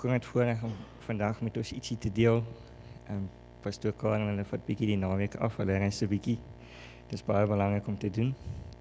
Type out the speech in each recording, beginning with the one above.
groot voorreg om vandag met ons ietsie te deel. Pastoor Karen, hulle vat bietjie die naweek af, hulle reis 'n bietjie. Dit is baie belangrik om te doen.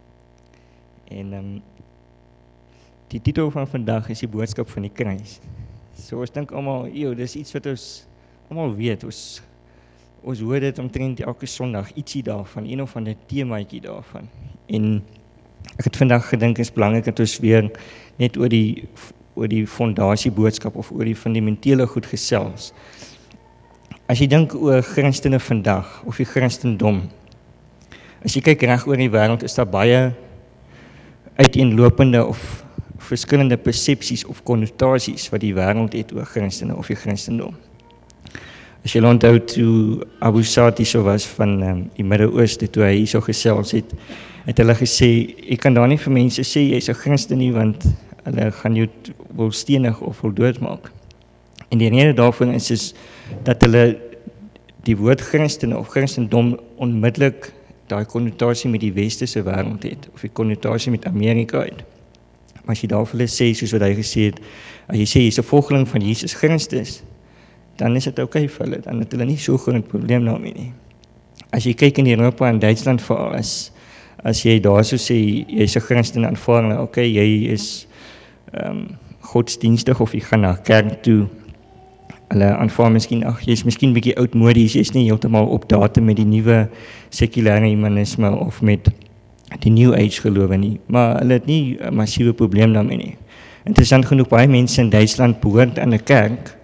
En die titel van vandag is die boodskap van die kruis. So ons dink almal, dis iets wat ons almal weet. Ons hoor dit omtrent elke Sondag ietsie daarvan, een of ander temaatjie daarvan. En ek het vandag gedink is belangrik dat ons weer net oor die fondasieboodskap of oor die fundamentele goed gesels. As jy dink oor Christene vandag of die Christendom, as jy kyk reg oor die wêreld, is daar baie uiteenlopende of verskillende persepsies of konnotasies wat die wêreld het oor Christene of die Christendom. As jy onthou toe Abu Sati so was van die Midde-Ooste, toe hy hierso gesels het hulle gesê, jy kan daar nie vir mense sê jy's 'n Christen nie, want hulle gaan jou wil stenig of wil doodmaak. En die rede daarvan is dat hulle die woord Christen of Christendom onmiddellik daai konnotasie met die westerse wêreld het, of die konnotasie met Amerika het. Maar as jy daar vir hulle sê, soos wat hy gesê het, as jy sê jy's 'n volgeling van Jesus Christus, dan is dit okay vir hulle, dan het hulle nie so groot probleem daarmee nie. As jy kyk in Europa en Duitsland veral, as jy daar so sê, jy's 'n Christen, aanvaar hulle, okay, jy is godsdienstig of jy gaan na kerk toe, hulle aanvaar miskien, jy's miskien bietjie oudmodies, jy's nie heeltemal op datum met die nuwe sekulêre humanisme of met die New Age gelowe nie, maar hulle het nie 'n massiewe probleem daarmee nie. Interessant genoeg, baie mense in Duitsland behoort aan 'n kerk,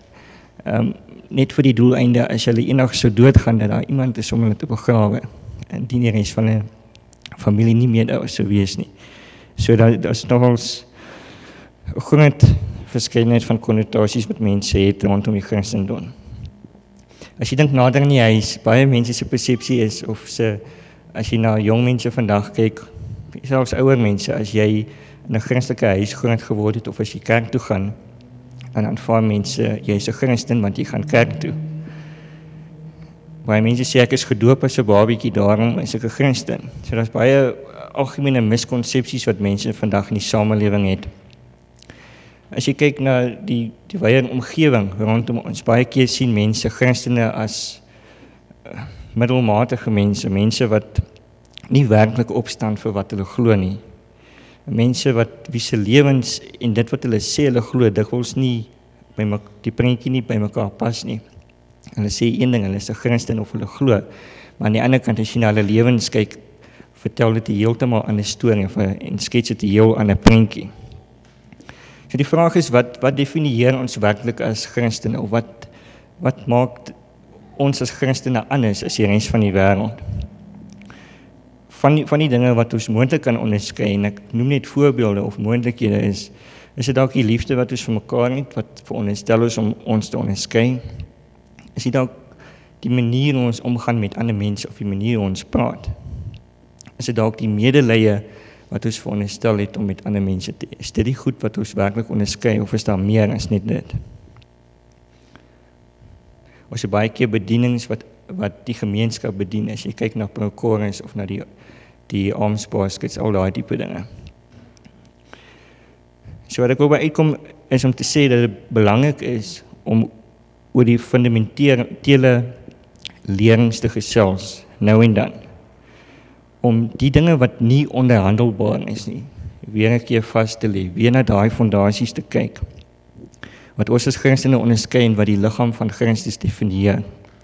net vir die doeleinde, as hulle eendag sou doodgaan, dat daar iemand is om hulle te begrawe, en die res van 'n familie nie meer daar sou wees nie. So daar is nogals 'n groot verskeidenheid van konnotasies wat mense het rondom die Christendom. As jy dink nader in die huis, baie mense se persepsie is, as jy na jong mense vandag kyk, selfs ouer mense, as jy in 'n Christelike huis groot geword het, of as jy kerk toe gaan, dan aanvaar mense, jy's 'n Christen, want jy gaan kerk toe. Baie mense sê, ek is gedoop as 'n babietjie, daarom is ek 'n Christen. So daar's baie algemene miskonsepsies wat mense vandag in die samelewing het. As jy kyk na die wye omgewing rondom ons, baie keer sien mense Christene as middelmatige mense wat nie werklik opstaan vir wat hulle glo nie. Mense wie se lewens en dit wat hulle sê hulle glo, dikwels nie die prentjie nie by mekaar pas nie. Hulle sê een ding, hulle is 'n Christen of hulle glo, maar aan die ander kant, as jy na hulle lewens kyk, vertel dit 'n heeltemal ander storie en skets dit 'n heel ander prentjie. So die vraag is, wat definieer ons werklik as Christene, of wat maak ons as Christene anders as die res van die wêreld? Van die dinge wat ons moontlik kan onderskei, en ek noem net voorbeelde of moontlikhede, is dit dalk die liefde wat ons vir mekaar het, wat veronderstel is om ons te onderskei? Is dit dalk die manier hoe ons omgaan met ander mense, of die manier hoe ons praat? Is dit dalk die medelee wat ons veronderstel het om met ander mense te is dit die goed wat ons werklik onderskei, of is daar meer as net dit? Ons het baie keer bedienings wat die gemeenskap bedien, as jy kyk na Prochorus of na die Alms Baskets, al daai tipe dinge. So wat ek wil by uitkom is om te sê dat dit belangrik is om oor die fundamentele lerings te gesels, nou en dan, om die dinge wat nie onderhandelbaar is nie, weer 'n keer vas te lê, weer na daai fondasies te kyk, wat ons as Christene onderskei en wat die liggaam van Christus definieer.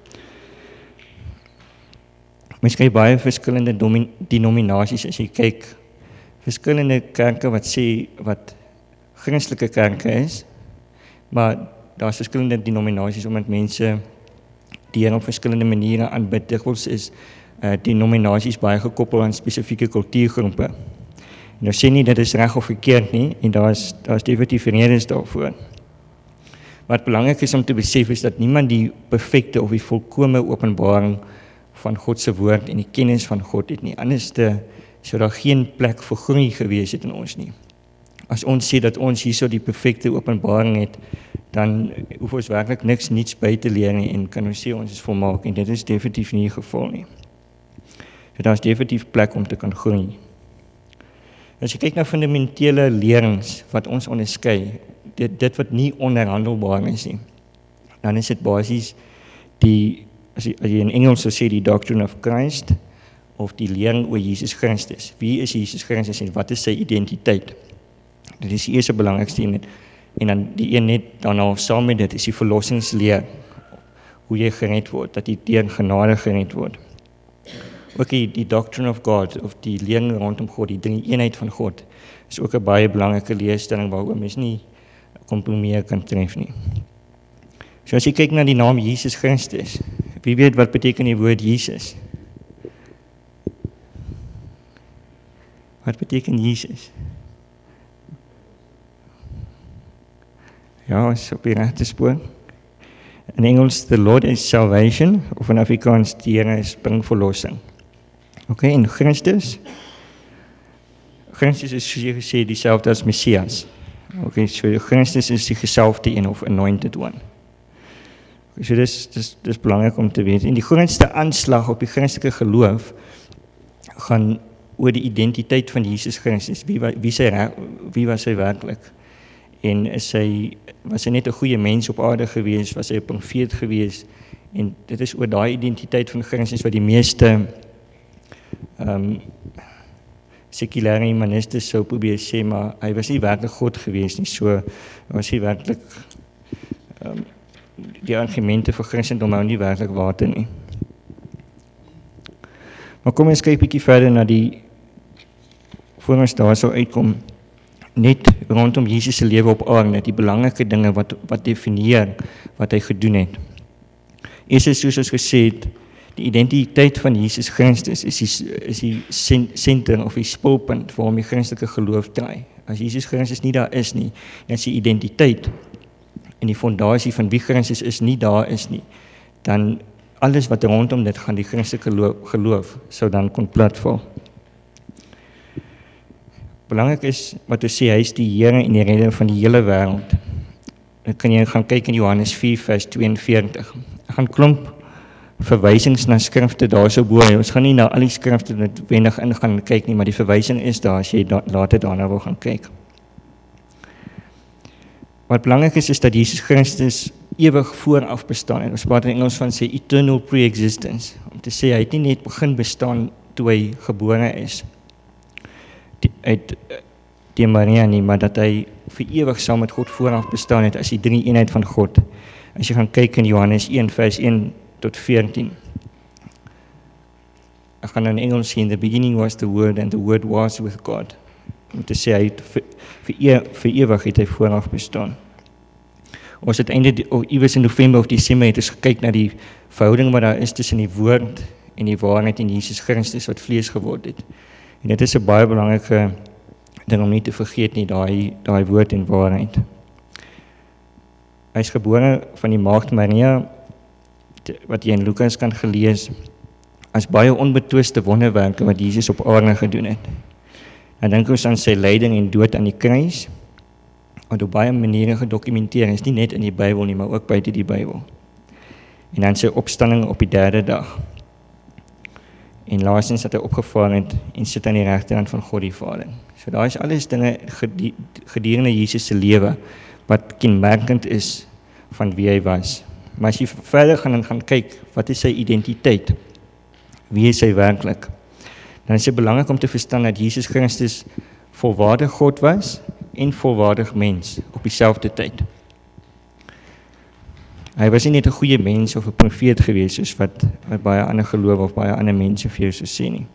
Mens kry baie verskillende denominasies, as jy kyk, verskillende kerke wat sê wat Christelike kerke is, maar daar's verskillende denominasies omdat mense die Here op verskillende maniere aanbid. Dikwels is denominasies baie gekoppel aan spesifieke kultuurgroepe. Nou sê nie dit is reg of verkeerd nie, en daar's definitief redes daarvoor. Wat belangrik is om te besef is dat niemand die perfekte of die volkome openbaring van God se woord en die kennis van God het nie. Anderste sou daar geen plek vir groei gewees het in ons nie. As ons sê dat ons hierso die perfekte openbaring het, dan hoef ons werklik niks niets by te leer nie, en kan ons sê ons is volmaak, en dit is definitief nie die geval nie. So daar is definitief plek om te kan groei. As jy kyk na fundamentele lerings wat ons onderskei, dit wat nie onderhandelbaar is nie, dan is dit basies as jy in Engels sou sê die Doctrine of Christ, of die lering oor Jesus Christus. Wie is Jesus Christus en wat is sy identiteit? Dit is die eerste belangrikste een. En dan die een net daarna saam met dit is die verlossingsleer, hoe jy gered word, dat jy deur genade gered word. Ook die Doctrine of God, of die lering rondom God, die drie eenheid van God, is ook 'n baie belangrike leerstelling waaroor mens nie kompromie kan tref nie. So as jy kyk na die naam Jesus Christus, wie weet wat beteken die woord Jesus? Wat beteken Jesus? Ja, is op die regte spoor. In Engels, the Lord is salvation, of in Afrikaans, die Here is bring verlossing. Okay, en Christus is soos jy gesê dieselfde as Messias. Okay, so Christus is die gesalfde een of anointed one. So dis belangrik om te weet. En die grootste aanslag op die Christelike geloof gaan oor die identiteit van Jesus Christus. Wie was hy werklik? En was hy net 'n goeie mens op aarde gewees? Was hy 'n profeet gewees? En dit is oor daai identiteit van Christus wat die meeste sekulêre humaniste sou probeer sê, maar hy was nie werklik God gewees nie. So was hy werklik die argumente vir Christendom hou nie werklik water nie. Maar kom ons kyk 'n bietjie verder na voor ons daar sou uitkom, net rondom Jesus se lewe op aarde, die belangrike dinge wat definieer wat hy gedoen het. Eers is soos ons gesê het, die identiteit van Jesus Christus is die senter of die spulpunt waarom die Christelike geloof draai. As Jesus Christus nie daar is nie, dan is die identiteit en die fondasie van wie Christus is nie daar is nie, dan alles wat rondom dit gaan, die Christelike geloof sou dan kon platval. Belangrik is wat ons sê, hy is die Here en die redder van die hele wêreld. Dan kan jy gaan kyk in Johannes 4 vers 42. Gaan klomp verwysings na skrifte daar so bo. Ons gaan nie na al die skrifte noodwendig ingaan kyk nie, maar die verwysing is daar as jy later daarna wil gaan kyk. Wat belangrik is dat Jesus Christus ewig vooraf bestaan het. Ons praat in Engels van sy eternal pre-existence. Om te sê, hy het nie net begin bestaan toe hy gebore is uit die Maria nie, maar dat hy vir ewig saam met God vooraf bestaan het as die drie eenheid van God. As jy gaan kyk in Johannes 1 vers 1 tot 14. Ek gaan in Engels sê, in the beginning was the word and the word was with God. Om te sê, hy vir ewig het hy vooraf bestaan. Ons het iewers in November of Desember het ons gekyk na die verhouding wat daar is tussen die woord en die waarheid en Jesus Christus wat vlees geword het. En dit is 'n baie belangrike ding om nie te vergeet nie, daai woord en waarheid. Hy is gebore van die maagd Maria, wat jy in Lukas kan gelees, as baie onbetwiste wonderwerke wat Jesus op aarde gedoen het. Dan dink ons aan sy lyding en dood aan die kruis, wat op baie maniere gedokumenteer is, nie net in die Bybel nie, maar ook buite die Bybel. En dan sy opstanding op die 3de dag. En laastens dat hy opgevaar het en sit aan die regterhand van God die Vader. So daar is alles dinge gedurende Jesus se lewe wat kenmerkend is van wie hy was. Maar as jy verder gaan kyk, wat is sy identiteit? Wie is hy werklik? Dan is dit belangrik om te verstaan dat Jesus Christus volwaardig God was en volwaardig mens op dieselfde tyd. Hy was nie net 'n goeie mens of 'n profeet gewees, soos wat baie ander geloof of baie ander mense vir jou so sê nie.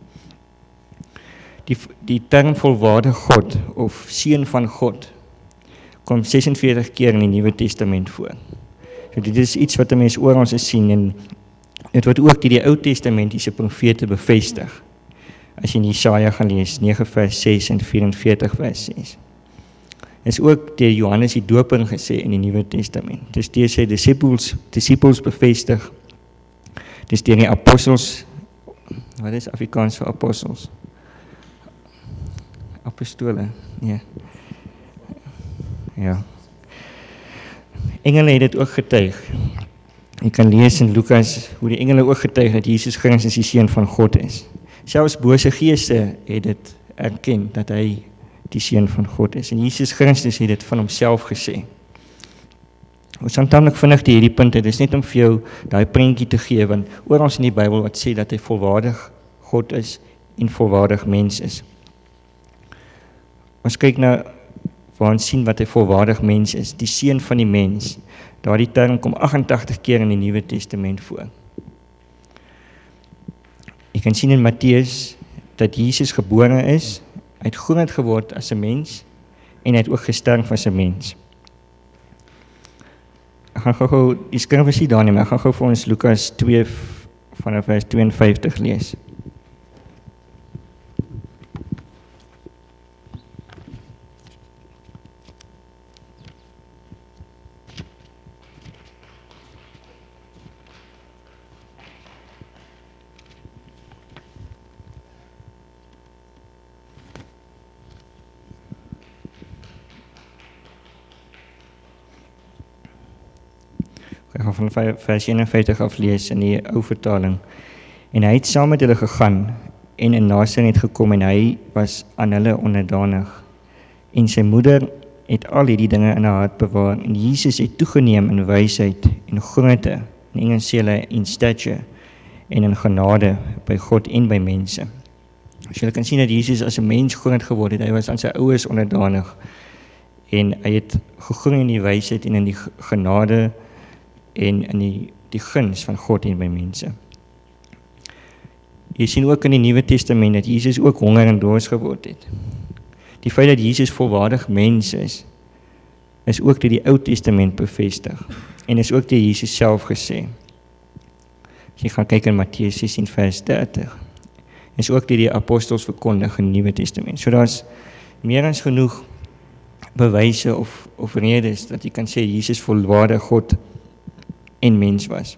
Die term volwaardig God of seun van God kom 46 keer in die Nuwe Testament voor. So dit is iets wat 'n mens oral sien en dit word ook deur die Ou Testamentiese profete bevestig. As jy in Jesaja gaan lees, 9 vers 6 en 44 vers 6. Is ook deur Johannes die Doper gesê in die Nuwe Testament. Dis deur sy disippels bevestig. Dis deur die apostels. Wat is Afrikaans vir apostels? Apostole. Nee. Ja. Engele het dit ook getuig. Jy kan lees in Lukas hoe die engele ook getuig dat Jesus Christus die seun van God is. Selfs bose geeste het dit erken dat hy die Seun van God is. En Jesus Christus het dit van homself gesê. Ons gaan tamelik vinnig die hierdie punte, dit is net om vir jou daai prentjie te gee, want oral in die Bybel wat sê dat hy volwaardig God is en volwaardig mens is. Ons kyk na waar ons sien wat hy volwaardig mens is, die seun van die mens. Daardie term kom 88 keer in die Nuwe Testament voor. Jy kan sien in Matteus dat Jesus gebore is, hy het groot geword as 'n mens en hy het ook gesterf as 'n mens. Ek gaan gou die skrif is nie daar nie, maar ek gaan gou vir ons Lukas 2 vanaf vers 52 lees. Ek gaan van vers 51 af lees in die ou vertaling. En hy het saam met hulle gegaan en in Nasaret gekom en hy was aan hulle onderdanig. En sy moeder het al hierdie dinge in haar hart bewaar en Jesus het toegeneem in wysheid en grootte, in Engels sê hulle in stature en in genade by God en by mense. As jy kan sien dat Jesus as 'n mens groot geword het, hy was aan sy ouers onderdanig en hy het gegroei in die wysheid en in die genade en in die guns van God en by mense. Jy sien ook in die Nuwe Testament dat Jesus ook honger en dors geword het. Die feit dat Jesus volwaardig mens is ook deur die Ou Testament bevestig en is ook deur Jesus self gesê. As jy gaan kyk in Matteus 16 vers 30, is ook deur die apostels verkondig in die Nuwe Testament. So daar's meer as genoeg bewyse of redes dat jy kan sê Jesus volwaardig God en mens was.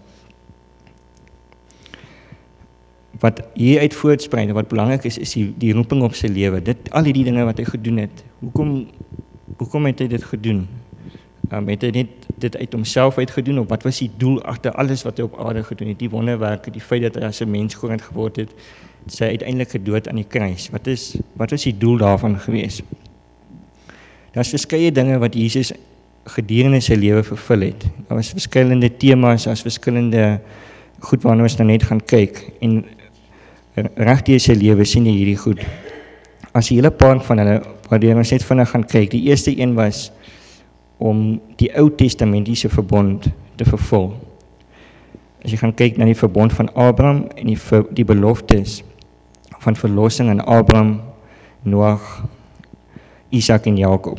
Wat hieruit voortspruit en wat belangrik is die roeping op sy lewe. Al die dinge wat hy gedoen het. Hoekom het hy dit gedoen? Het hy net dit uit homself uitgedoen, of wat was die doel agter alles wat hy op aarde gedoen het? Die wonderwerke, die feit dat hy as 'n mens groot geword het, sy uiteindelike dood aan die kruis. Wat was die doel daarvan gewees? Daar's verskeie dinge wat Jesus gedurende sy lewe vervul het. Daar was verskillende temas, daar's verskillende goed waarna ons nou net gaan kyk. En reg deur sy lewe sien jy hierdie goed. As 'n hele paar van hulle, waardeur ons net vinnig gaan kyk. Die eerste een was om die Ou Testamentiese verbond te vervul. As jy gaan kyk na die verbond van Abraham en die beloftes van verlossing aan Abraham, Noag, Isak en Jakob.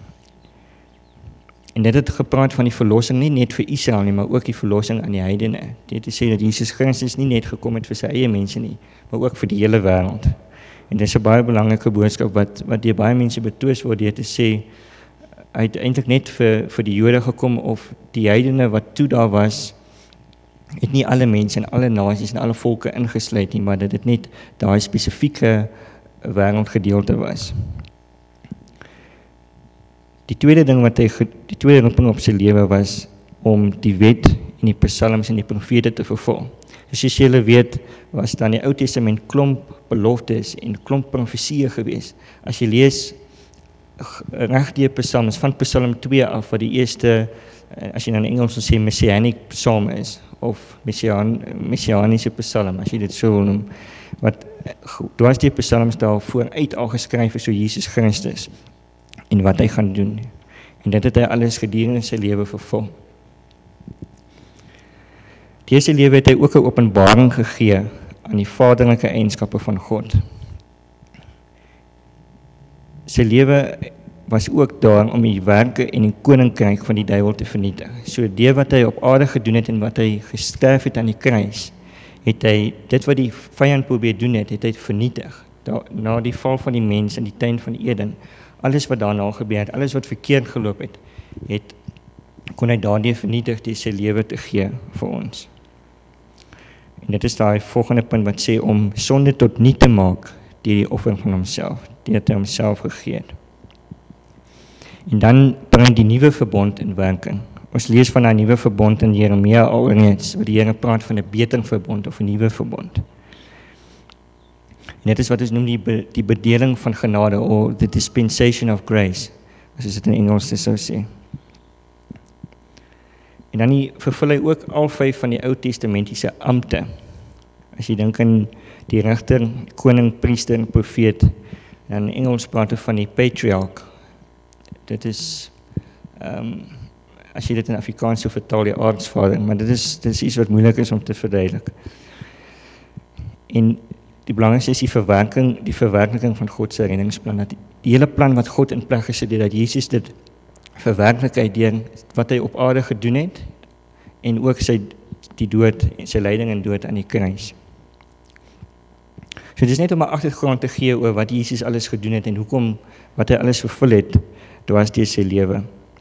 En dit het gepraat van die verlossing nie net vir Israel nie, maar ook die verlossing aan die heidene. Dit te sê dat Jesus Christus nie net gekom het vir sy eie mense nie, maar ook vir die hele wêreld. En dit is 'n baie belangrike boodskap wat deur baie mense betwis word deur te sê hy het eintlik net vir die Jode gekom, of die heidene wat toe daar was, het nie alle mense en alle nasies en alle volke ingesluit nie, maar dat dit net daai spesifieke wêreldgedeelte was. Die tweede ding die tweede roeping op sy lewe was om die wet en die psalms en die profete te vervul. Soos julle weet, was daar in die Ou Testament klomp beloftes en klomp profesieë gewees. As jy lees reg die psalms van Psalm 2 af, wat die eerste, as jy nou in Engels sê, messianic psalm is, of messianiese psalm, as jy dit so wil noem, wat dwars die psalms daar vooruit al geskryf is oor Jesus Christus en wat hy gaan doen. En dit het hy alles gedurende sy lewe vervul. Deur sy lewe het hy ook 'n openbaring gegee aan die vaderlike eienskappe van God. Sy lewe was ook daar om die werke en die koninkryk van die duiwel te vernietig. So deur wat hy op aarde gedoen het en wat hy gesterf het aan die kruis, het hy dit wat die vyand probeer doen het hy vernietig. Na die val van die mens in die tuin van Eden, alles wat daarna gebeur het, alles wat verkeerd geloop het, kon hy daardeur vernietig deur sy lewe te gee vir ons. En dit is daai volgende punt wat sê om sonde tot niet te maak deur die offer van homself, deur hy homself gegee het. En dan bring die nuwe verbond in werking. Ons lees van 'n nuwe verbond in Jeremia alreeds, waar die Here praat van 'n beter verbond of 'n nuwe verbond. En dit is wat ons noem die bedeling van genade, or the dispensation of grace, as ons dit in Engels sou sê. En dan vervul hy ook al 5 van die Ou Testamentiese ampte. As jy dink aan die regter, koning, priester en profeet, dan in Engels praat hy van die patriarch. Dit is, as jy dit in Afrikaans so vertaal, die aartsvader, maar dit is iets wat moeilik is om te verduidelik. En die belangrikste is die verwerkliking van God se reddingsplan, dat die hele plan wat God in plek gesit het, dat Jesus dit verwerklikheid deur wat hy op aarde gedoen het, en ook die dood, sy lyding en dood aan die kruis. So dit is net om 'n agtergrond te gee oor wat Jesus alles gedoen het, en hoekom, wat hy alles vervul het, dwars deur sy lewe.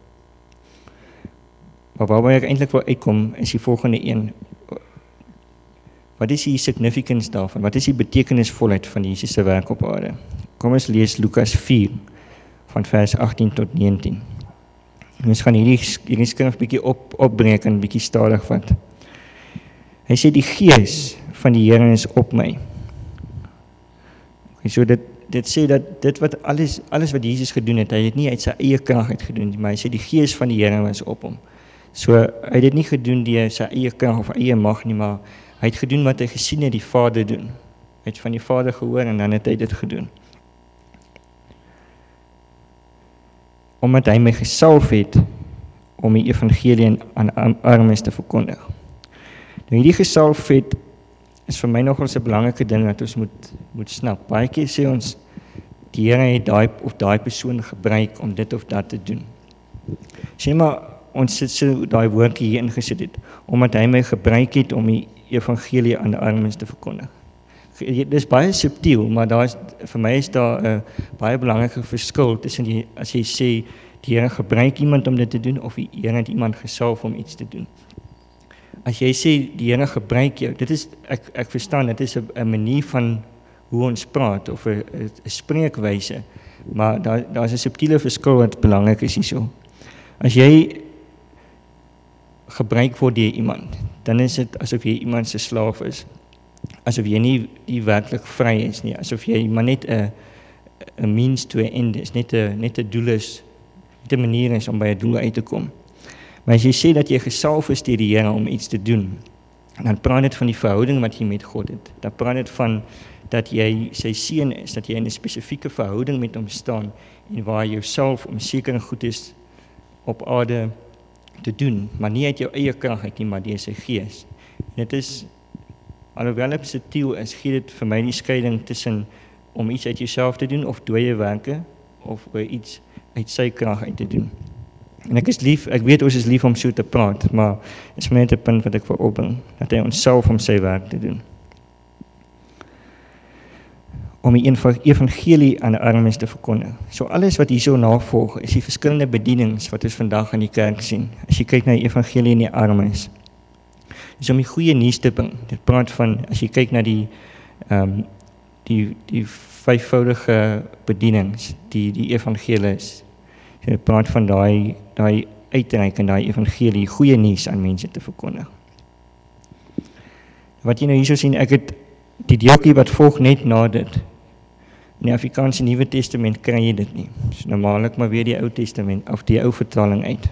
Maar waarby ek eintlik wil uitkom, is die volgende een. Wat is die significance daarvan? Wat is die betekenisvolheid van Jesus se werk op aarde? Kom ons lees Lukas 4, van vers 18 tot 19. En ons gaan hierdie skrif bietjie opbreek en bietjie stadig vat. Hy sê, die Gees van die Here is op my. Okay, so dit sê dat dit wat alles wat Jesus gedoen het, hy het nie uit sy eie krag uit gedoen, maar hy sê die Gees van die Here was op hom. So hy het dit nie gedoen deur sy eie krag of eie mag nie, maar hy het gedoen wat hy gesien het die Vader doen. Hy het van die Vader gehoor en dan het hy dit gedoen. Omdat hy my gesalf het om die evangelie aan armes te verkondig. Nou hierdie gesalf het is vir my nogal 'n belangrike ding wat ons moet snap. Baie keer sê ons die Here het daai persoon gebruik om dit of dat te doen. Sê maar ons sit so daai woordjie hier ingesit het, omdat hy my gebruik het om die evangelie aan die armes te verkondig. Dit is baie subtiel, maar vir my is daar 'n baie belangrike verskil tussen as jy sê die Here gebruik iemand om dit te doen, of die Here het iemand gesalf om iets te doen. As jy sê die Here gebruik jou, dit is, ek verstaan, dit is 'n manier van hoe ons praat, of 'n spreekwyse, maar daar is 'n subtiele verskil wat belangrik is hierso. As jy gebruik word deur iemand, dan is dit asof jy iemand se slaaf is, asof jy nie werklik vry is nie, asof jy maar net 'n means to an end is, net 'n doel is, net 'n manier is om by 'n doel uit te kom. Maar as jy sê dat jy gesalf is deur die Here om iets te doen, dan praat dit van die verhouding wat jy met God het. Dan praat dit van dat jy sy seun is, dat jy in 'n spesifieke verhouding met hom staan, en waar jy jouself om sekere goedes op aarde te doen, maar nie uit jou eie krag uit nie, maar deur sy Gees. Dit is, alhoewel dit subtiel is, gee dit vir my die skeiding tussen om iets uit jouself te doen, of dooie werke, of iets uit sy krag uit te doen. En ek weet ons is lief om so te praat, maar dit is net 'n punt wat ek wil opbring, dat hy ons self om sy werk te doen. Om die evangelie aan die armes te verkondig. So alles wat hierso navolg, is die verskillende bedieninge wat ons vandag in die kerk sien. As jy kyk na die evangelie en die armes, is om die goeie nuus te bring. Dit praat van, as jy kyk na die vyfvoudige bedienings, die evangelis, dit praat van daai uitreik en daai evangelie, goeie nuus aan mense te verkondig. Wat jy nou hierso sien, ek het die deeltjie wat volg net na dit. In die Afrikaanse Nuwe Testament kry jy dit nie. So normaallik maar weer die Ou Testament, of die ou vertaling uit.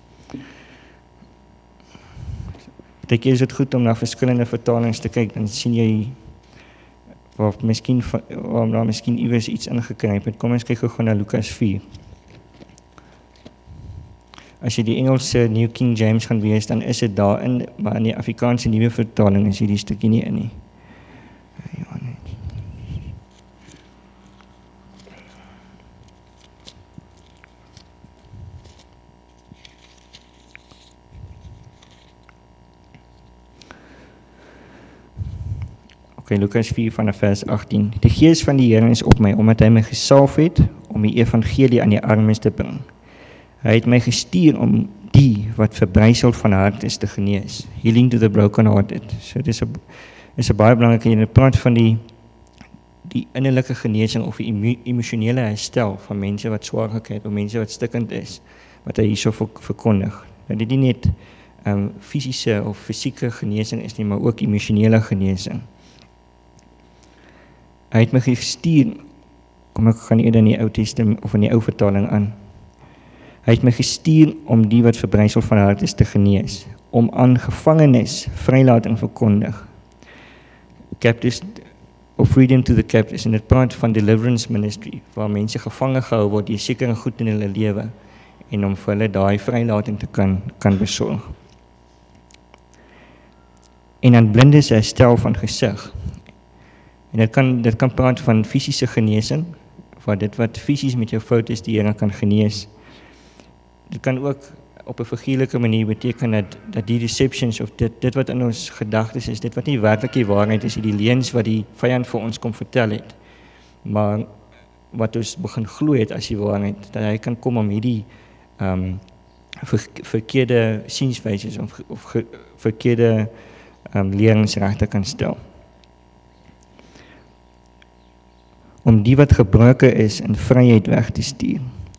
Partykeer is dit goed om na verskillende vertalings te kyk, dan sien jy waar daar miskien iewers iets ingekryp het. Kom ons kyk gou na Lukas 4. As jy die Engelse New King James gaan lees, dan is dit daarin, maar in die Afrikaanse Nuwe Vertaling is hierdie stukkie nie in nie. Okay, Lukas 4 vanaf vers 18. Die Gees van die Here is op my, omdat hy my gesalf het om die evangelie aan die armes te bring. Hy het my gestuur om die wat verbryseld van hart is te genees. Healing to the broken hearted. So dit is 'n baie belangrike een. Dit praat van die innerlike genesing of die emosionele herstel van mense wat swaar gekry het, of mense wat stikkend is, wat hy hierso verkondig. Dat dit nie net fisiese of fisieke genesing is nie, maar ook emosionele genesing. Hy het my gestuur, kom ek gaan eerder in die Ou Testament of in die Ou vertaling aan. Hy het my gestuur om die wat verbrysel van hart is te genees, om aan gevangenes vrylating verkondig. Captives of freedom to the captives, en dit praat van deliverance ministry, waar mense gevange gehou word, die sekere goed in hulle lewe, en om vir hulle daai vrylating te kan besorg. En dan blindes herstel van gesig. En dit kan praat van fisiese genesing, waar dit wat fisies met jou fout is, die Here kan genees. Dit kan ook op 'n figuurlike manier beteken dat die deceptions of dit wat in ons gedagtes is, dit wat nie werklik die waarheid is, die leuns wat die vyand vir ons kom vertel het, maar wat ons begin glo het as die waarheid, dat hy kan kom om hierdie verkeerde sienswyses of verkeerde lerings reg te kan stel. Om die wat gebroken is in vryheid weg te stuur.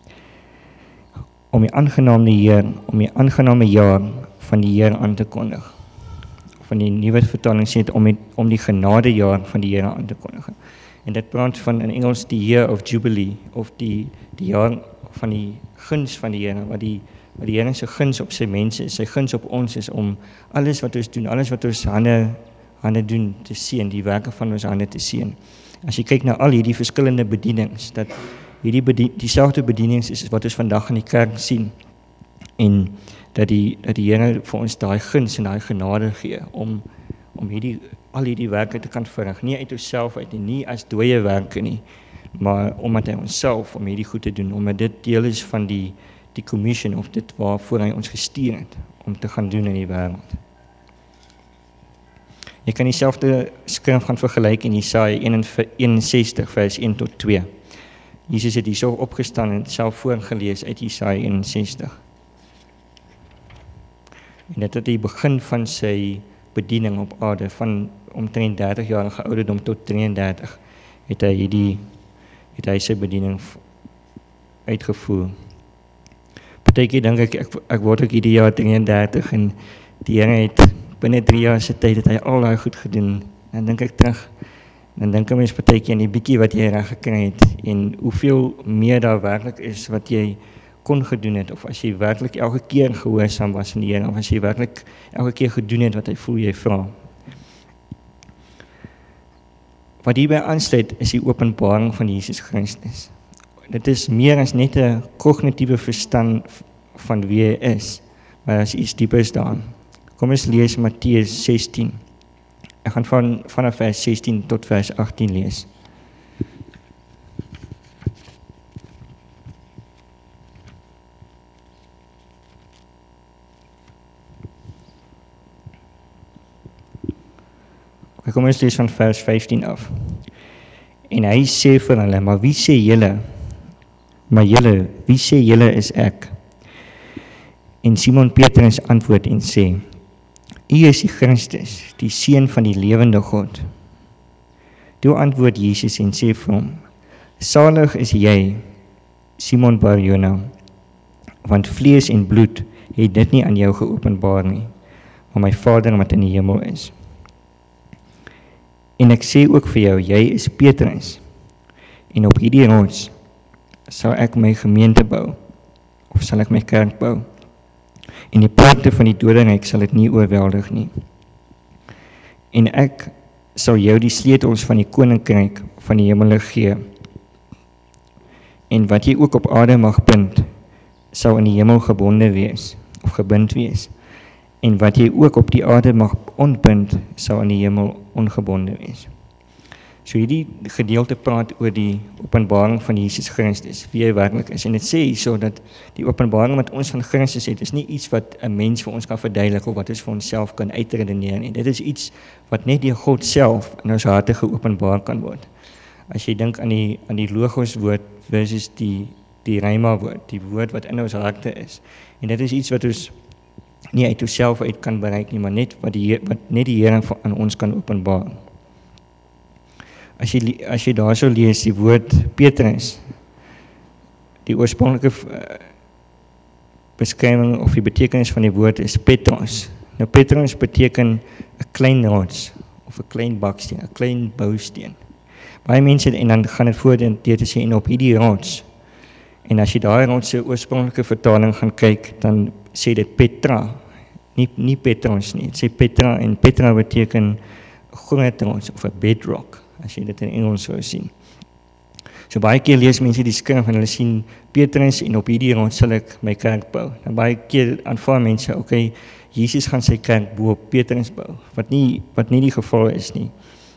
Om die aangename jaar van die Here aan te kondig. Van die nuwe vertaling sê dit om die genadejaar van die Here aan te kondig. En dit praat van in Engels die Year of Jubilee, of die jaar van die guns van die Here, wat die Here se guns op sy mense is, sy guns op ons is om alles wat ons doen, alles wat ons hande doen te seën, die werke van ons hande te seën. As jy kyk na al hierdie verskillende bedienings, dat dieselfde bedienings is wat ons vandag in die kerk sien, en dat die Here vir ons daai guns en daai genade gee, om al hierdie werke te kan verrig, nie uit onsself uit, nie as dooie werke nie, maar omdat hy onsself om hierdie goed te doen, omdat dit deel is van die commission, of dit waarvoor hy ons gestuur het, om te gaan doen in die wêreld. Jy kan dieselfde skrif gaan vergelyk in Jesaja 61 vers 1 tot 2. Jesus het hierso opgestaan en self voorgelees uit Jesaja 61. En dit het die begin van sy bediening op aarde, van omtrent 30-jarige ouderdom tot 33, het hy sy bediening uitgevoer. Partykeer dink ek word ook hierdie jaar 33 en die Here het binne 3 jaar se tyd het hy al daai goed gedoen. Dan dink ek terug, dan dink ek mens partykeer aan die bietjie wat jy reg gekry het en hoeveel meer daar werklik is wat jy kon gedoen het, of as jy werklik elke keer gehoorsaam was aan die Here, of as jy werklik elke keer gedoen het wat hy voel jy vra. Wat hierby aansluit is die openbaring van Jesus Christus. Dit is meer as net 'n kognitiewe verstand van wie hy is, maar as iets diepers daarin. Kom ons lees Matteus 16. Ek gaan vanaf vers 16 tot vers 18 lees. Kom ons lees van vers 15 af. En hy sê vir hulle, maar wie sê julle? Maar julle, wie sê julle is ek? En Simon Petrus antwoord en sê, U is die Christus, die Seun van die lewende God. Toe antwoord Jesus en sê vir hom, Salig is jy, Simon Bar-Jona, want vlees en bloed het dit nie aan jou geopenbaar nie, maar my Vader wat in die hemel is. En ek sê ook vir jou, jy is Petrus, en op hierdie rots sal ek my gemeente bou, of sal ek my kerk bou, en die poorte van die doderyk sal dit nie oorweldig nie. En ek sal jou die sleutels van die koninkryk van die hemel gee, en wat jy ook op aarde mag bind, sal in die hemel gebonde wees, of gebind wees, en wat jy ook op die aarde mag ontbind, sal in die hemel ongebonde wees. So hierdie gedeelte praat oor die openbaring van Jesus Christus, wie hy werklik is. En dit sê hierso dat die openbaring wat ons van Christus het, is nie iets wat 'n mens vir ons kan verduidelik, of wat ons vir onsself kan uitredeneer nie. Dit is iets wat net deur God self in ons harte geopenbaar kan word. As jy dink aan die logos woord versus die rhema woord, die woord wat in ons harte is. En dit is iets wat ons nie uit onsself uit kan bereik nie, maar net wat net die Here aan ons kan openbaar. As jy daar so lees, die woord Petrus, die oorspronklike beskrywing of die betekenis van die woord is Petros. Nou Petros beteken 'n klein rots, of 'n klein baksteen, 'n klein bousteen. Baie mense, en dan gaan dit voort deur te sê, en op hierdie rots. En as jy daai rots se oorspronklike vertaling gaan kyk, dan sê dit Petra, nie Petros nie, dit sê Petra, en Petra beteken groot rots, of 'n bedrock, as jy dit in Engels wou sien. So baie keer lees mense die skrif en hulle sien Petrus en op hierdie rots sal ek my kerk bou. En baie keer aanvaar mense, okay, Jesus gaan sy kerk bo op Petrus bou, wat nie die geval is nie.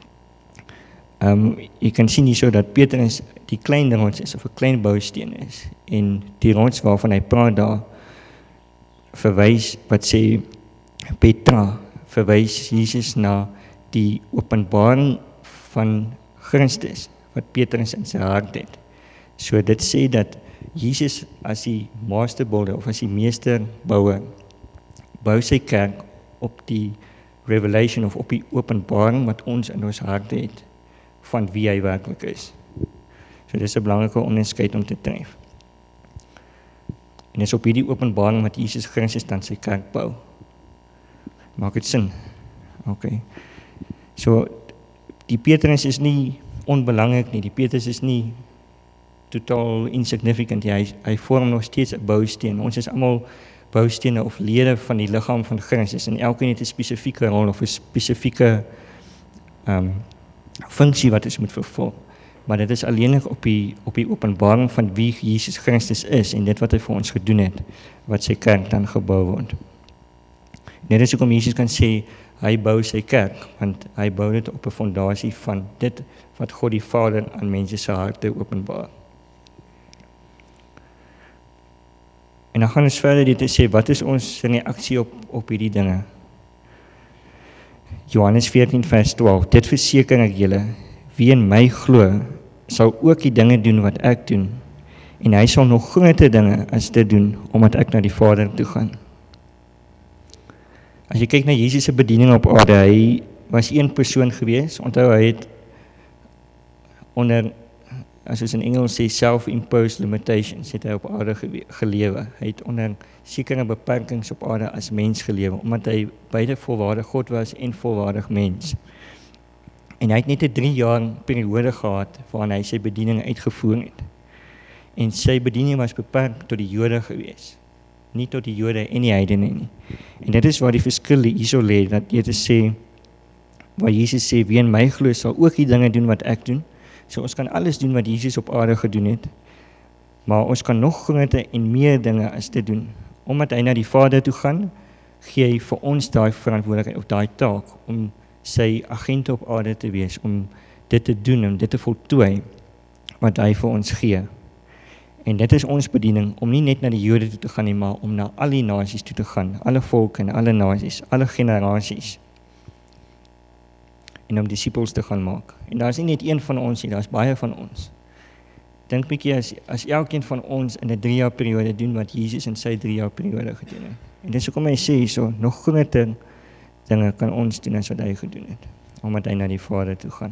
Jy kan sien hierso dat Petrus die klein rots is, of 'n klein bousteen is, en die rots waarvan hy praat daar, verwys, wat sê Petra, verwys Jesus na die openbaring van Christus, wat Petrus in sy hart het. So dit sê dat Jesus as die master builder, of as die meesterbouer, bou sy kerk op die revelation, of op die openbaring wat ons in ons hart het, van wie hy werklik is. So dit is 'n belangrike onderskeid om te tref. En dis op hierdie openbaring wat Jesus Christus dan sy kerk bou. Maak dit sin? Okay. So die Petrus is nie onbelangrik nie, die Petrus is nie totaal insignificant, hy vorm nog steeds 'n bousteen. Ons is almal boustene of lede van die liggaam van Christus, en elkeen het 'n spesifieke rol of 'n spesifieke funksie wat ons moet vervul. Maar dit is alleenlik op die openbaring van wie Jesus Christus is en dit wat hy vir ons gedoen het, wat sy kerk dan gebou word. Net as hoekom Jesus kan sê, hy bou sy kerk, want hy bou dit op 'n fondasie van dit wat God die Vader aan mense se harte openbaar. En dan gaan ons verder dit te sê, wat is ons reaksie op hierdie dinge? Johannes 14 vers 12, dit verseker ek julle, wie in my glo, sal ook die dinge doen wat ek doen, en hy sal nog groter dinge as dit doen, omdat ek na die Vader toe gaan. As jy kyk na Jesus se bediening op aarde, hy was een persoon gewees, onthou hy het onder, as ons in Engels sê, self-imposed limitations, het hy op aarde gelewe. Hy het onder sekere beperkings op aarde as mens gelewe, omdat hy beide volwaardig God was en volwaardig mens. En hy het net 'n 3 jaar periode gehad, waarin hy sy bediening uitgevoer het. En sy bediening was beperk tot die Jode gewees, nie tot die Jode en die heidene nie. En dit is waar die verskil hierso lê, dat jy te sê, waar Jesus sê, wie in my glo sal ook die dinge doen wat ek doen. So ons kan alles doen wat Jesus op aarde gedoen het, maar ons kan nog groter en meer dinge as dit doen. Omdat hy na die Vader toe gaan, gee hy vir ons daai verantwoordelikheid of daai taak om sy agente op aarde te wees, om dit te doen, om dit te voltooi wat hy vir ons gee. En dit is ons bediening, om nie net na die Jode toe te gaan nie, maar om na al die nasies toe te gaan, alle volke en alle nasies, alle generasies, en om disippels te gaan maak. En daar is nie net een van ons nie, daar is baie van ons. Dink bietjie as elkeen van ons in 'n 3 jaar periode doen wat Jesus in sy 3 jaar periode gedoen het. En dis hoekom hy sê so, nog groter dinge kan ons doen as wat hy gedoen het, omdat hy na die Vader toe gaan.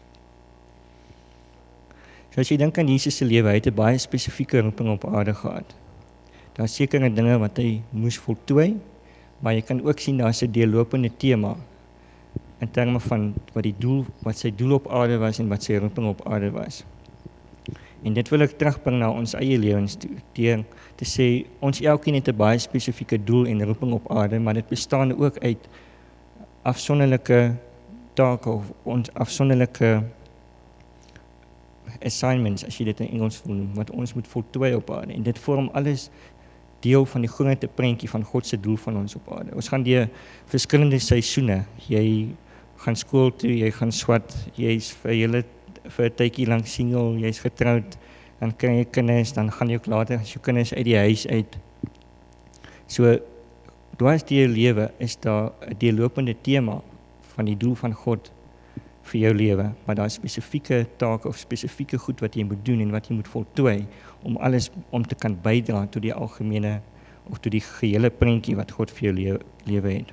So as jy dink aan Jesus se lewe, hy het 'n baie spesifieke roeping op aarde gehad. Daar is sekere dinge wat hy moes voltooi, maar jy kan ook sien daar's 'n deurlopende tema in terme van wat sy doel op aarde was en wat sy roeping op aarde was. En dit wil ek terugbring na ons eie lewens toe, deur te sê, ons elkeen het 'n baie spesifieke doel en roeping op aarde, maar dit bestaan ook uit afsonderlike take of ons afsonderlike assignments, as jy dit in Engels wil noem, wat ons moet voltooi op aarde. En dit vorm alles deel van die groot prentjie van God se doel van ons op aarde. Ons gaan deur verskillende seisoene. Jy gaan skool toe, jy gaan swat, jy's vir 'n tydjie lank single, jy's getroud, dan kry jy kinders, dan gaan jy ook later as jou kinders uit die huis uit. So, dwars deur jou lewe is daar 'n deurlopende tema van die doel van God vir jou lewe, maar daar is spesifieke take of spesifieke goed wat jy moet doen en wat jy moet voltooi om te kan bydra tot die algemene of tot die gehele prentjie wat God vir jou lewe het.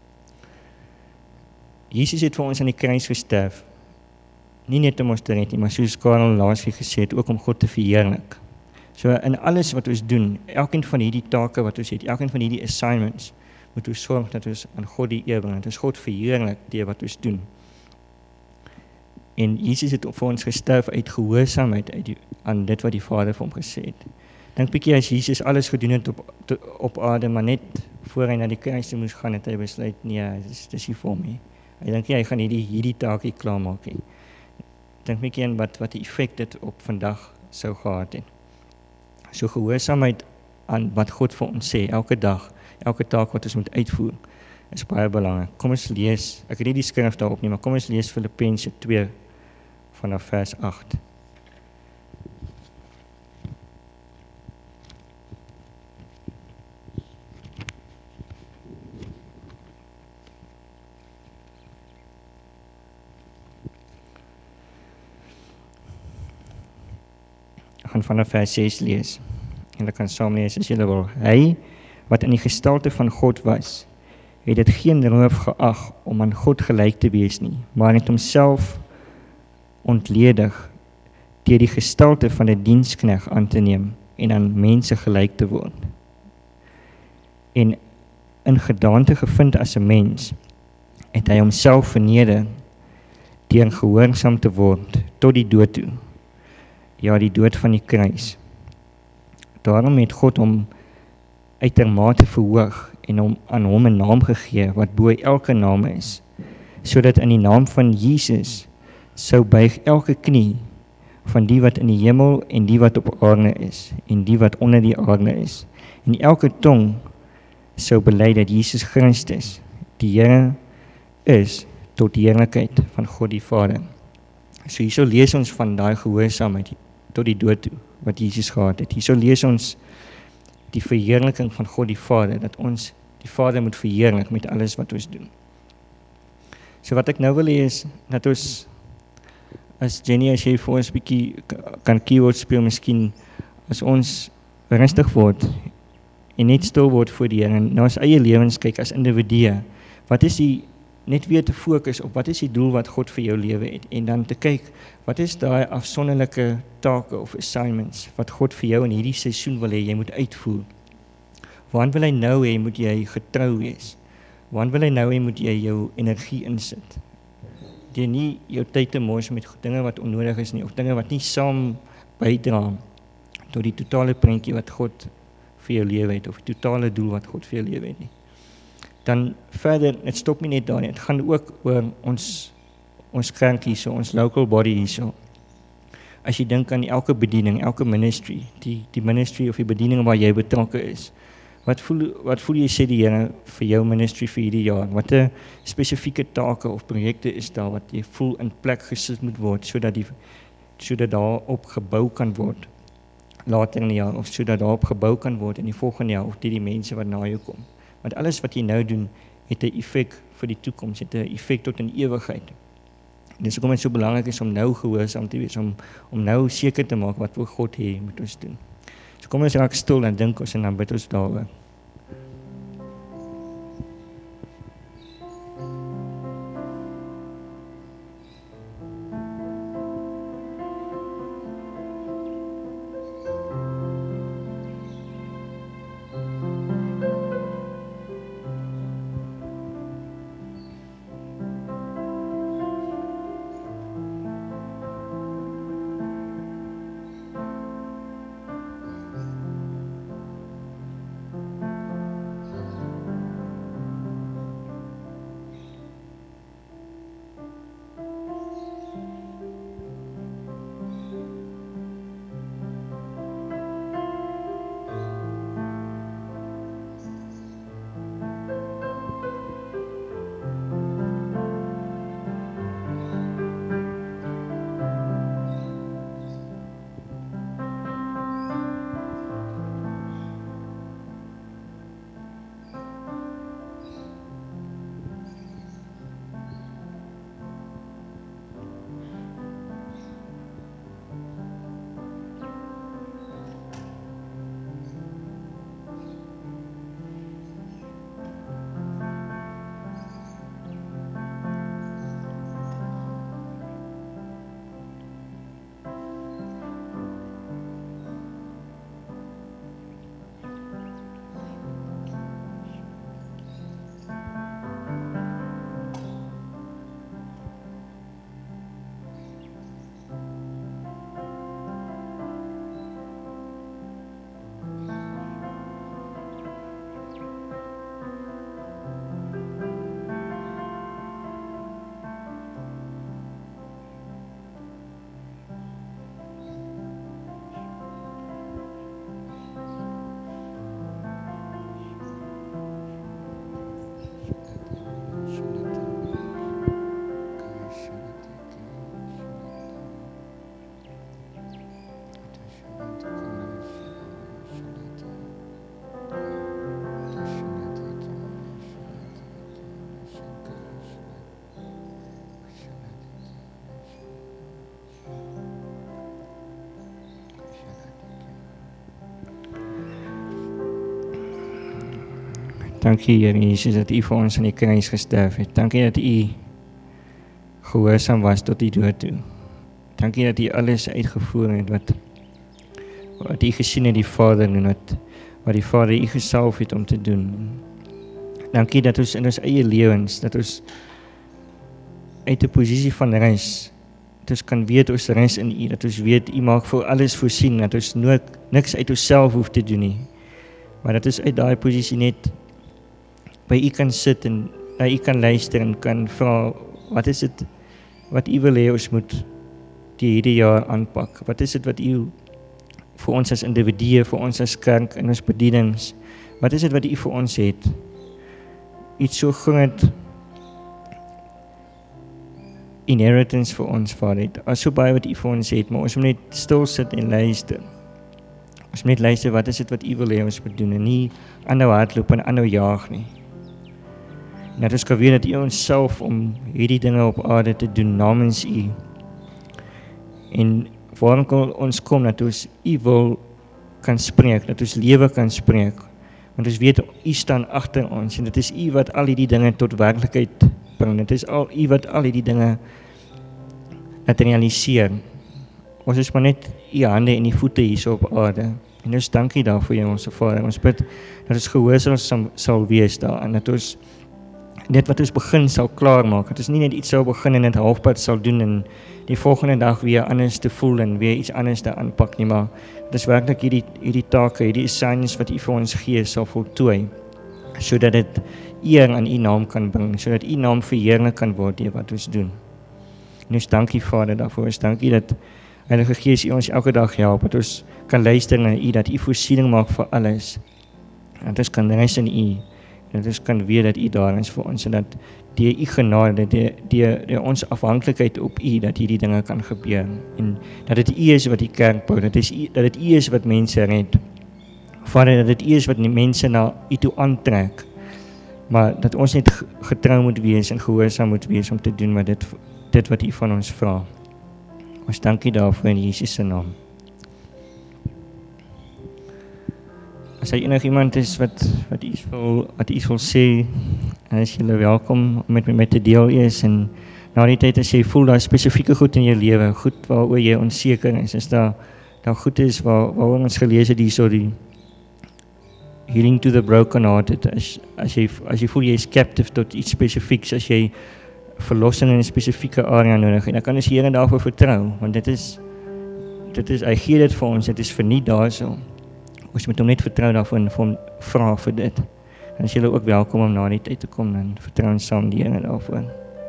Jesus het vir ons aan die kruis gesterf, nie net om ons te red nie, maar soos Karel laasweek gesê het, ook om God te verheerlik. So in alles wat ons doen, elkeen van hierdie take wat ons het, elkeen van hierdie assignments, moet ons sorg dat ons aan God die eer bring, dat ons God verheerlik deur wat ons doen. En Jesus het vir ons gesterf uit gehoorsaamheid aan dit wat die Vader vir hom gesê het. Dink bietjie as Jesus alles gedoen het op aarde, maar net voor hy na die kruis moes gaan, het hy besluit, nee, dis nie vir hom nie. Hy dink hy gaan hierdie taakie klaarmaak nie. Dink bietjie aan wat die effek dit op vandag sou gehad het. So gehoorsaamheid aan wat God vir ons sê, elke dag, elke taak wat ons moet uitvoer, is baie belangrik. Kom ons lees, ek het nie die skrif daarop nie, maar kom ons lees Filippense 2 vanaf vers 8. Ek gaan vanaf vers 6 lees. En ek kan saam lees as julle wil. Hy, wat in die gestalte van God was, het dit geen roof geag om aan God gelyk te wees nie, maar het homself ontledig deur die gestalte van 'n diensknegt aan te neem en aan mense gelyk te word. En in gedaante gevind as 'n mens, het hy homself verneder deur gehoorsaam te word tot die dood toe. Ja, die dood van die kruis. Daarom het God hom uitermate verhoog en aan hom 'n naam gegee wat bo elke naam is, sodat in die naam van Jesus sou buig elke knie van die wat in die hemel en die wat op aarde is en die wat onder die aarde is, en elke tong sou bely dat Jesus Christus die Here is tot die heerlikheid van God die Vader. So hierso lees ons van daai gehoorsaamheid tot die dood toe wat Jesus gehad het. Hierso lees ons die verheerliking van God die Vader, dat ons die Vader moet verheerlik met alles wat ons doen. So wat ek nou wil hê is, dat ons, as Jenny, as jy vir ons bietjie kan keyboard speel, miskien, as ons rustig word, en net stil word voor die Here, en na ons eie lewens kyk as individue, wat is die, net weer te fokus op, wat is die doel wat God vir jou lewe het, en dan te kyk, wat is daai afsonderlike take of assignments, wat God vir jou in hierdie seisoen wil hê, jy moet uitvoer. Waarin wil hy nou hê, moet jy getrou wees? Waarin wil hy nou hê, moet jy jou energie insit? Jy nie jou tyd te mors met dinge wat onnodig is nie, of dinge wat nie saam bydra tot die totale prentjie wat God vir jou lewe het, of die totale doel wat God vir jou lewe het nie. Dan verder, het stop nie net daar nie, het gaan ook oor ons kerk hierso, ons local body hierso. As jy dink aan elke bediening, elke ministry, die ministry of die bediening waar jy betrokke is, wat voel jy sê die Here vir jou ministry vir hierdie jaar? Watter spesifieke take of projekte is daar wat jy voel in plek gesit moet word, sodat daarop gebou kan word later in die jaar, of sodat daarop gebou kan word in die volgende jaar, of die mense wat na jou kom? Want alles wat jy nou doen, het 'n effek vir die toekoms, het 'n effek tot in ewigheid. Dis hoekom dit so belangrik is om nou gehoorsaam te wees, om nou seker te maak wat wil God hê moet ons doen. So kom ons raak stil en dink ons en dan bid ons daaroor. Dankie Here Jesus dat U vir ons aan die kruis gesterf het. Dankie dat U gehoorsaam was tot die dood toe. Dankie dat U alles uitgevoer het wat U gesien het die Vader doen, wat die Vader U gesalf het om te doen. Dankie dat ons in ons eie lewens, dat ons uit 'n posisie van rus, dat ons kan weet ons rus in U, dat ons weet U maak vir alles voorsien, dat ons niks uit onsself hoef te doen nie, maar dat ons uit daai posisie net by U kan sit en na U kan luister en kan vra, wat is dit wat U wil hê ons moet hierdie jaar aanpak? Wat is dit wat U vir ons as individue, vir ons as kerk en ons bedienings, wat is dit wat U vir ons het? Iets so groot inheritance vir ons, Vader, as so baie wat U vir ons het, maar ons moet net stil sit en luister. Ons moet net luister, wat is dit wat U wil hê ons moet doen, en nie aanhou hardloop en aanhou jaag nie. En dat ons kan weet dat U ons self om hierdie dinge op aarde te doen namens U. En waarom kan ons kom, dat ons U wil kan spreek, dat ons lewe kan spreek, want ons weet U staan agter ons, en dit is U wat al die dinge tot werklikheid bring, dit is U wat al die dinge laat realiseer. Ons is maar net U hande en U voete hier so op aarde, en ons dankie daarvoor, Here ons Vader, ons bid dat ons gehoorsaam sal wees daar, en dat ons dit wat ons begin sal klaarmaak, dat ons nie net iets sal begin en dit halfpad sal doen, en die volgende dag weer anders te voel, en weer iets anders te aanpak nie, maar dit is werklik hierdie take, hierdie assignments wat U vir ons gee, sal voltooi, sodat dit eer aan U naam kan bring, sodat U naam verheerlik kan word deur wat ons doen. En ons dankie Vader daarvoor, ons dankie dat Heilige Gees U ons elke dag help, dat ons kan luister na U, dat U voorsiening maak vir alles, dat ons kan rus in U, en dat ons kan weet dat U daar is vir ons, en dat deur U genade, deur ons afhanklikheid op U, dat hierdie dinge kan gebeur, en dat dit U is wat die kerk bou, dat dit U is wat mense red, Vader, dat dit U is wat die mense na U toe aantrek, maar dat ons net getrou moet wees en gehoorsaam moet wees om te doen met dit wat U van ons vra. Ons dankie daarvoor in Jesus se naam. As hy iemand is wat iets wil sê, is julle welkom om met my te deel eers, en na die tyd as jy voel daar spesifieke goed in jou lewe, goed waaroor jy onseker is daar goed is waaroor ons gelees het hier so die healing to the broken hearted, as jy voel jy is captive tot iets spesifieks, as jy verlossing in 'n spesifieke area nodig het, dan kan ons hier en daarvoor vertrou, want dit is hy gee dit vir ons, dit is verniet daarso. Ons moet hom net vertrou daarvoor en vir hom vra vir dit. En as julle ook welkom om na die tyd te kom, dan vertrou ons saam die Here daarvoor.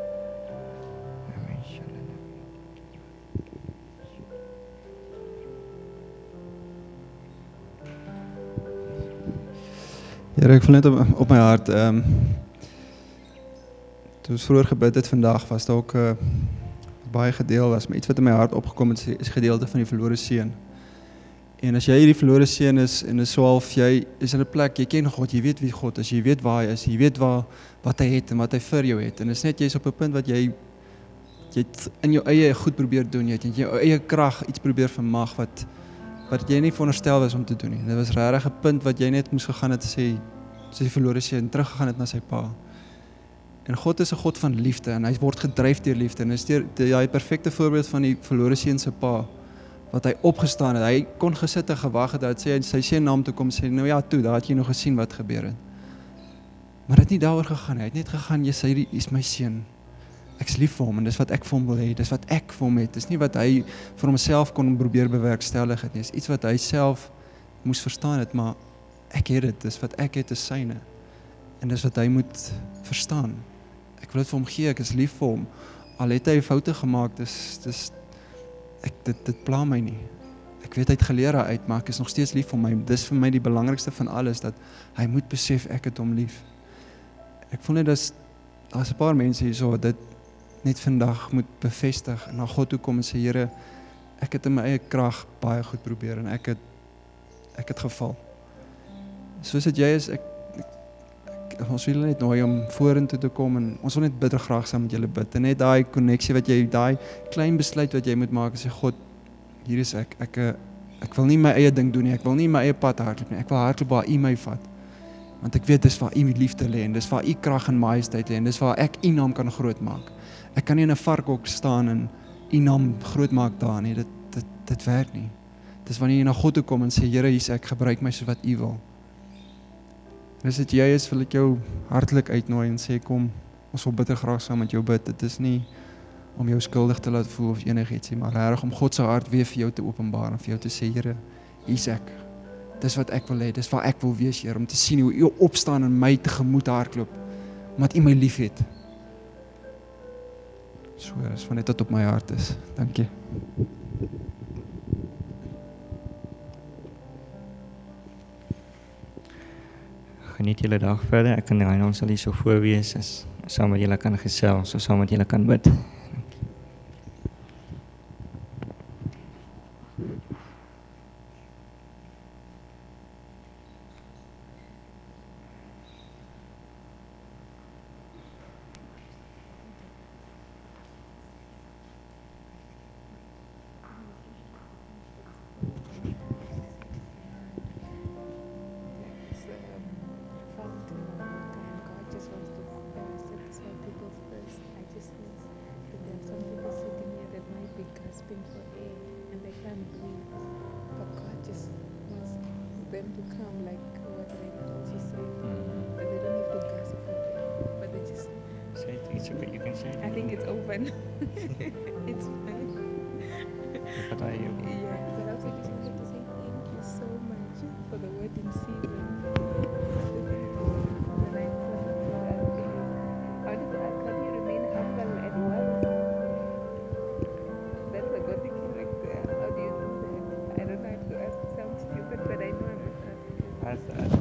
Here, ek voel net op my hart, toe ons vroeër gebid het vandag, was daar ook baie gedeel was, maar iets wat in my hart opgekom het, is gedeelte van die verlore seun. En as jy hierdie verlore seun is, en is so half, jy is in 'n plek, jy ken God, jy weet wie God is, jy weet waar hy is, jy weet wat hy het en wat hy vir jou het, en is net, jy is op 'n punt wat jy het in jou eie goed probeer doen, jy het in jou eie krag iets probeer vermag, wat jy nie veronderstel was om te doen nie. Dit was regtig 'n punt wat jy net moes gegaan het, sê die verlore seun, teruggegaan het na sy pa. En God is 'n God van liefde, en hy word gedryf deur liefde, en is die perfekte voorbeeld van die verlore seun se pa, wat hy opgestaan het, hy kon gesit en gewag het, hy sy seun naam toe kom, sê, nou ja, toe, daar het jy nog gesien wat gebeur het. Maar hy het nie daaroor gegaan, hy het net gegaan, jy sê, is my seun, ek is lief vir hom, en dis wat ek vir hom wil hê, dis wat ek vir hom het, dis nie wat hy vir homself kon probeer bewerkstellig het nie, dis iets wat hy self moes verstaan het, maar ek het dit, dis wat ek het is syne, en dis wat hy moet verstaan. Ek wil dit vir hom gee, ek is lief vir hom, al het hy foute gemaak, dit pla my nie. Ek weet hy het geleer uit, maar ek is nog steeds lief vir my. Dis vir my die belangrikste van alles, dat hy moet besef, ek het hom lief. Ek voel net, daar's 'n paar mense hier so, dit net vandag moet bevestig, en na God toe kom en sê, Here, ek het in my eie krag baie goed probeer, en ek het geval. Soos dit jy is, ons wil net nooi om vorentoe te kom, en ons wil net bidder graag saam met julle bid, en net daai konneksie wat jy, daai klein besluit wat jy moet maak, en sê, God, hier is ek wil nie my eie ding doen nie, ek wil nie my eie pad hardloop nie, ek wil hardloop waar U my vat, Want ek weet dis waar u liefde lê en dis waar u krag en majesteit lê en dis waar ek u naam kan groot maak. Ek kan nie in 'n varkhok staan en u naam groot maak daar nie. Dit werk nie. Dis wanneer jy na God toe kom en sê, Here, hier's ek, gebruik my soos wat u wil. En as dit jy is, wil ek jou hartlik uitnooi en sê, kom, ons wil bitter graag saam met jou bid. Dit is nie om jou skuldig te laat voel of enigiets nie, maar regtig om God se hart weer vir jou te openbaar en vir jou te sê, Here, hier's ek. Dis wat ek wil hê, dis waar ek wil wees, Here, om te sien hoe u opstaan en my tegemoet hardloop, omdat u my liefhet. So, dis van net wat op my hart is. Dankie. Geniet julle dag verder. Ek en Reinhold sal hier so voor wees, as saam met julle kan gesels, of saam met julle kan bid. I think it's open. It's fine. Wat hy Yeah, but I also just wanted to say thank you so much for the word in season. When I wanted to ask, how do you remain humble and wise? That's a good thing like that. How do you do that? I don't know how to ask. It sounds stupid, but I know I'm asking.